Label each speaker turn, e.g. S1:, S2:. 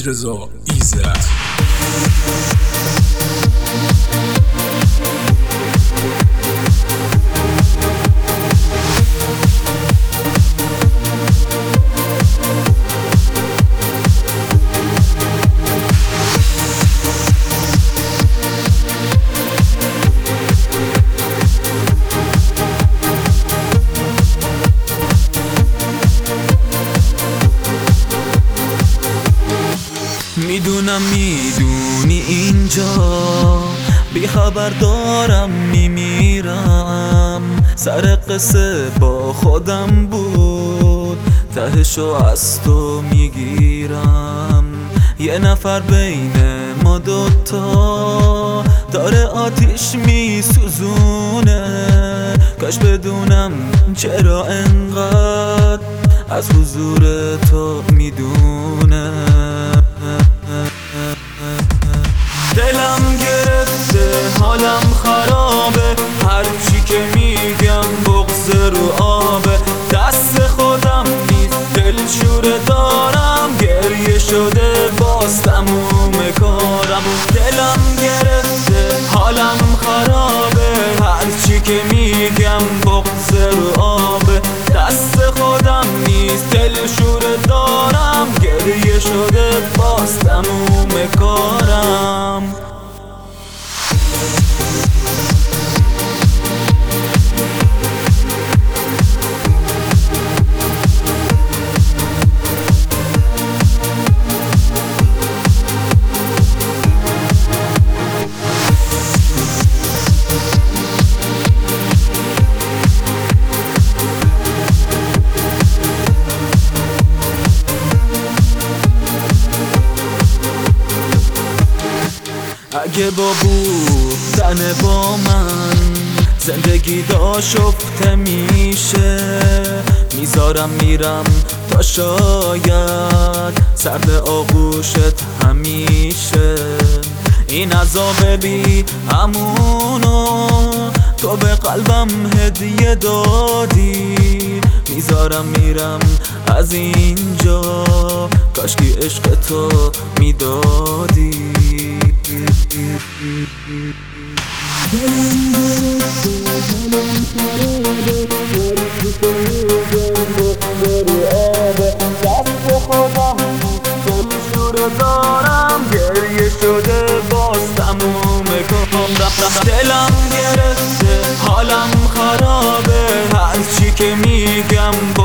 S1: رضا ایزد.
S2: میدونی اینجا بی خبر دارم میمیرم. سر قصه با خودم بود، تهشو از تو میگیرم. یه نفر بین ما دوتا داره آتیش میسوزونه. کاش بدونم چرا انقدر از حضور تو میدونه. دلم گرفته حالم خرابه، هرچی که میگم بغض رو آبه. دست خودم نیست دلشوره دارم، گریه شده باز تموم کارم. دلم گرفته حالم خرابه، هرچی که میگم بغض رو آبه. دست خودم نیست دلشوره دارم، گریه شده باز تموم کارم. اگه با بودن با من زندگی داشفته میشه، میذارم میرم تا شاید سرد آغوشت همیشه. این عذاب بی همونو تو به قلبم هدیه دادی. میذارم میرم از اینجا، کاشکی عشق تو میدادی. دست خودم دلشوره دارم، گریه شده باز تموم کارم. دلم گرفته حالم خرابه، هرچی که میگم